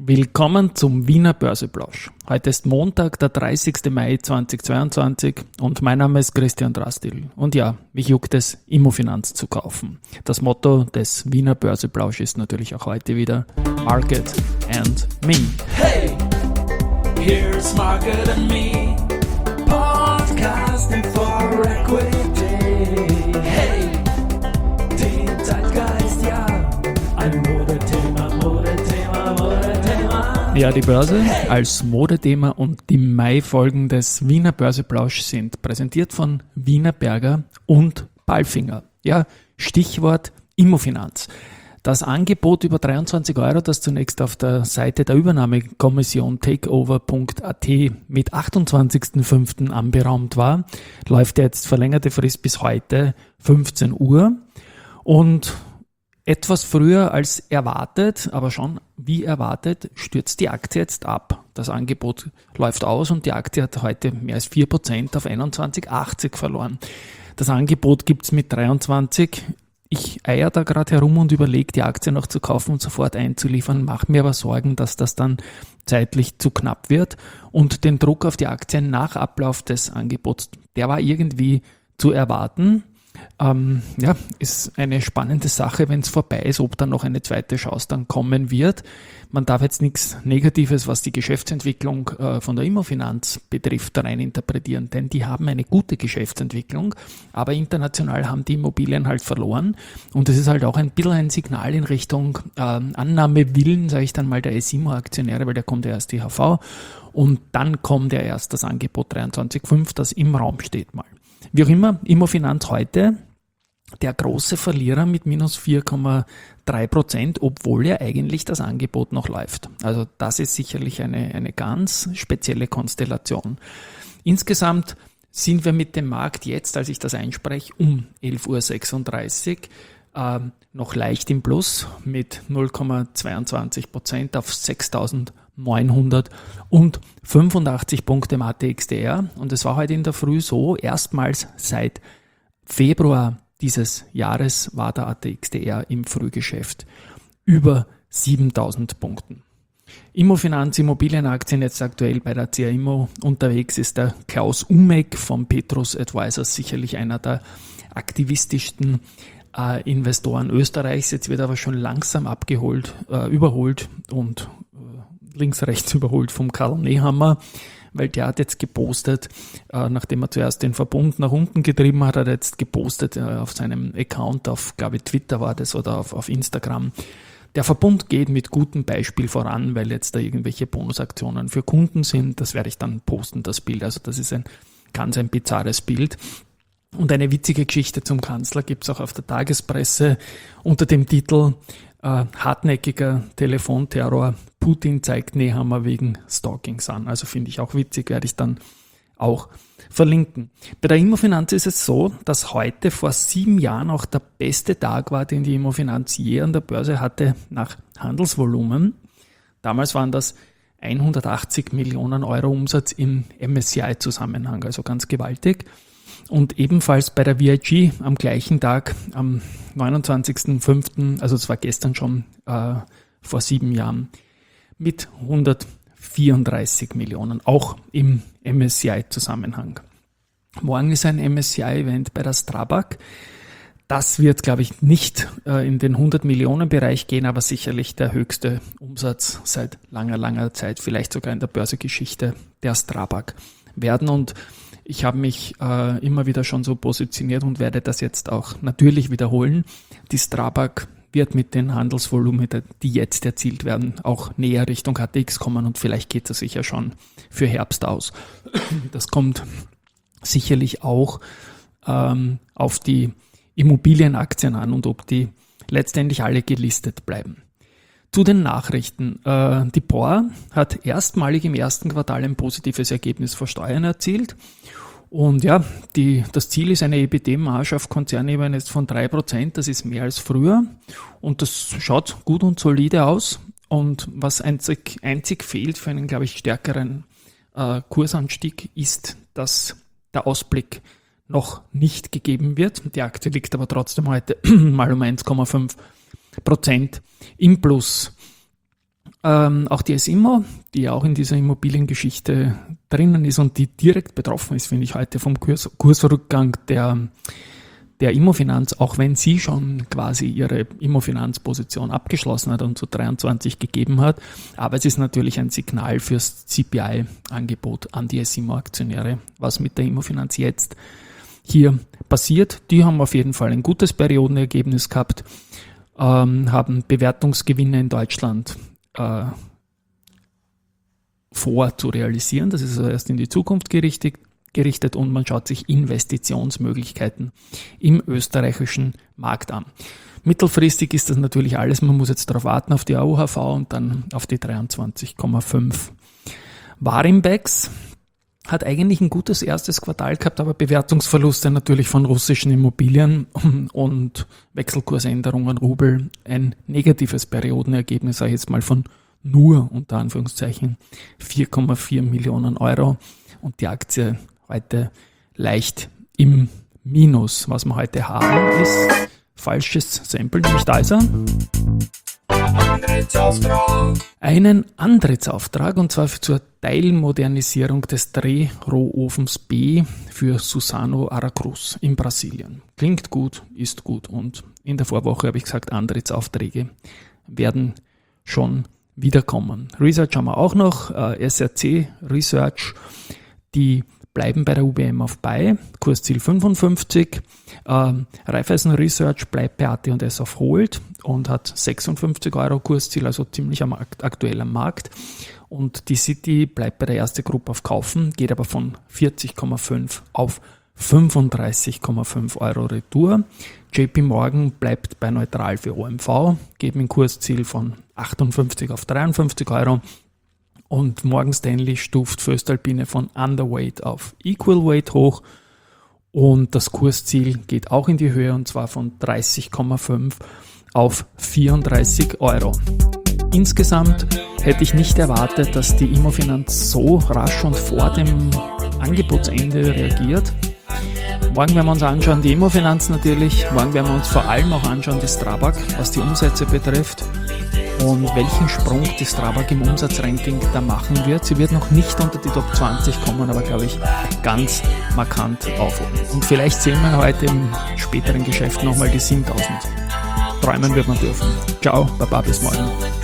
Willkommen zum Wiener Börseplausch. Heute ist Montag, der 30. Mai 2022 und mein Name ist Christian Drastil. Und ja, mich juckt es, Immofinanz zu kaufen. Das Motto des Wiener Börseplausch ist natürlich auch heute wieder Market and Me. Hey, here's Market and Me, podcasting for equity. Hey, den Zeitgeist, ja, ein Modethema. Ja, die Börse als Modethema und die Mai-Folgen des Wiener Börseplausch sind präsentiert von Wienerberger und Palfinger. Ja, Stichwort Immofinanz. Das Angebot über 23 €, das zunächst auf der Seite der Übernahmekommission takeover.at mit 28.05. anberaumt war, läuft jetzt verlängerte Frist bis heute 15 Uhr und etwas früher als erwartet, aber schon wie erwartet, stürzt die Aktie jetzt ab. Das Angebot läuft aus und die Aktie hat heute mehr als 4% auf 21,80 verloren. Das Angebot gibt's mit 23. Ich eier da gerade herum und überlege, die Aktie noch zu kaufen und sofort einzuliefern, mache mir aber Sorgen, dass das dann zeitlich zu knapp wird und den Druck auf die Aktie nach Ablauf des Angebots, der war irgendwie zu erwarten. Ist eine spannende Sache, wenn es vorbei ist, ob dann noch eine zweite Chance dann kommen wird. Man darf jetzt nichts Negatives, was die Geschäftsentwicklung von der Immofinanz betrifft, rein interpretieren, denn die haben eine gute Geschäftsentwicklung, aber international haben die Immobilien halt verloren und es ist halt auch ein bisschen ein Signal in Richtung Annahmewillen, sage ich dann mal, der S-Immo-Aktionäre, weil da kommt ja erst die HV und dann kommt ja erst das Angebot 23,5, das im Raum steht mal. Wie auch immer, Immofinanz heute der große Verlierer mit minus 4,3%, obwohl ja eigentlich das Angebot noch läuft. Also das ist sicherlich eine ganz spezielle Konstellation. Insgesamt sind wir mit dem Markt jetzt, als ich das einspreche, um 11.36 Uhr noch leicht im Plus mit 0,22% auf 6.985 Punkte im ATXDR. Und es war heute in der Früh so, erstmals seit Februar dieses Jahres war der ATXDR im Frühgeschäft über 7.000 Punkten. Immofinanz, Immobilienaktien jetzt aktuell bei der CA Immo unterwegs ist der Klaus Umek von Petrus Advisors, sicherlich einer der aktivistischsten Investoren Österreichs. Jetzt wird aber schon langsam überholt und links-rechts überholt vom Karl Nehammer, weil der hat jetzt gepostet, nachdem er zuerst den Verbund nach unten getrieben hat, hat er jetzt gepostet auf seinem Account, auf, glaube ich, Twitter war das oder auf Instagram. Der Verbund geht mit gutem Beispiel voran, weil jetzt da irgendwelche Bonusaktionen für Kunden sind. Das werde ich dann posten, das Bild. Also das ist ein bizarres Bild. Und eine witzige Geschichte zum Kanzler gibt es auch auf der Tagespresse unter dem Titel hartnäckiger Telefonterror, Putin zeigt Nehammer wegen Stalkings an. Also finde ich auch witzig, werde ich dann auch verlinken. Bei der Immofinanz ist es so, dass heute vor 7 Jahren auch der beste Tag war, den die Immofinanz je an der Börse hatte nach Handelsvolumen. Damals waren das 180 Millionen € Umsatz im MSCI-Zusammenhang, also ganz gewaltig. Und ebenfalls bei der VIG am gleichen Tag, am 29.05., also es war gestern schon vor 7 Jahren, mit 134 Millionen, auch im MSCI-Zusammenhang. Morgen ist ein MSCI-Event bei der Strabag. Das wird, glaube ich, nicht in den 100 Millionen Bereich gehen, aber sicherlich der höchste Umsatz seit langer Zeit, vielleicht sogar in der Börsegeschichte der Strabag werden. Und ich habe mich immer wieder schon so positioniert und werde das jetzt auch natürlich wiederholen. Die Strabag wird mit den Handelsvolumen, die jetzt erzielt werden, auch näher Richtung HTX kommen und vielleicht geht es sich ja schon für Herbst aus. Das kommt sicherlich auch auf die Immobilienaktien an und ob die letztendlich alle gelistet bleiben. Zu den Nachrichten. Die POR hat erstmalig im ersten Quartal ein positives Ergebnis vor Steuern erzielt. Und ja, das Ziel ist eine EBT-Marge auf Konzernebene jetzt von 3%. Das ist mehr als früher. Und das schaut gut und solide aus. Und was einzig fehlt für einen, glaube ich, stärkeren Kursanstieg ist, dass der Ausblick noch nicht gegeben wird. Die Aktie liegt aber trotzdem heute mal um 1,5% im Plus. Auch die S-Immo, die ja auch in dieser Immobiliengeschichte drinnen ist und die direkt betroffen ist, finde ich, heute vom Kursrückgang der Immofinanz, auch wenn sie schon quasi ihre Immofinanz-Position abgeschlossen hat und zu 23 gegeben hat. Aber es ist natürlich ein Signal fürs CPI-Angebot an die S-Immo-Aktionäre, was mit der Immofinanz jetzt hier passiert. Die haben auf jeden Fall ein gutes Periodenergebnis gehabt, haben Bewertungsgewinne in Deutschland vor zu realisieren. Das ist also erst in die Zukunft gerichtet und man schaut sich Investitionsmöglichkeiten im österreichischen Markt an. Mittelfristig ist das natürlich alles, man muss jetzt darauf warten auf die AUHV und dann auf die 23,5. Warimbex hat eigentlich ein gutes erstes Quartal gehabt, aber Bewertungsverluste natürlich von russischen Immobilien und Wechselkursänderungen Rubel, ein negatives Periodenergebnis, sage ich jetzt mal von nur unter Anführungszeichen 4,4 Millionen Euro und die Aktie heute leicht im Minus. Was wir heute haben, ist falsches Sample, nämlich da ist er. Einen Antrittsauftrag, und zwar zur Teilmodernisierung des Drehrohofens B für Suzano Aracruz in Brasilien. Klingt gut, ist gut, und in der Vorwoche habe ich gesagt, Antrittsaufträge werden schon wiederkommen. Research haben wir auch noch, SRC Research, die bleiben bei der UBM auf Buy, Kursziel 55. Raiffeisen Research bleibt bei AT&S auf Hold und hat 56 Euro Kursziel, also ziemlich aktuell am Markt. Und die City bleibt bei der Erste Gruppe auf Kaufen, geht aber von 40,5 auf 35,5 Euro Retour. JP Morgan bleibt bei neutral für OMV, geben ein Kursziel von 58 auf 53 Euro. Und Morgan Stanley stuft Voestalpine von Underweight auf Equal Weight hoch. Und das Kursziel geht auch in die Höhe, und zwar von 30,5 auf 34 Euro. Insgesamt hätte ich nicht erwartet, dass die Immofinanz so rasch und vor dem Angebotsende reagiert. Morgen werden wir uns anschauen, die Immofinanz natürlich. Morgen werden wir uns vor allem auch anschauen, die Strabag, was die Umsätze betrifft. Und welchen Sprung die Strabag im Umsatzranking da machen wird. Sie wird noch nicht unter die Top 20 kommen, aber glaube ich ganz markant aufholen. Und vielleicht sehen wir heute im späteren Geschäft nochmal die 7.000. Träumen wird man dürfen. Ciao, baba, bis morgen.